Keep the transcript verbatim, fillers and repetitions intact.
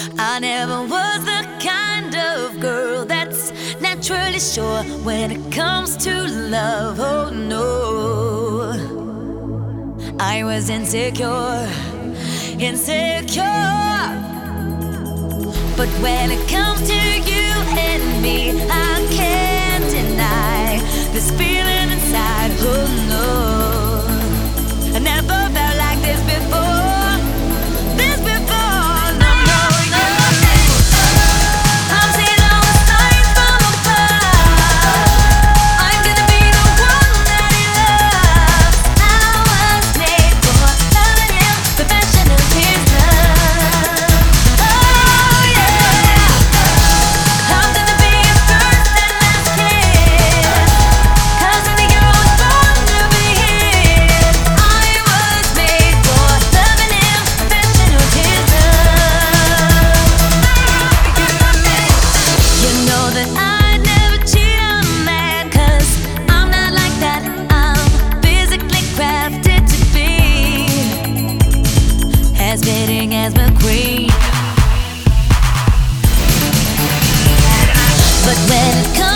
I never was the kind of girl that's naturally sure when it comes to love. Oh no, I was insecure, insecure. But when it comes to you and me, I can't deny this feeling inside. Oh no, I never felt like this before, this before. No, no, no. I'm seeing all the signs from above. I'm gonna be the one that he loves. I was made for loving him, perfection of his love. Oh yeah, I'm gonna be his first and last kiss. 'Cause every girl was born to be his. I was made for loving him, perfection of his love. You know that I'd never cheat on a man, 'cause I'm not like that. I'm physically crafted to be as fitting as McQueen. But when it comes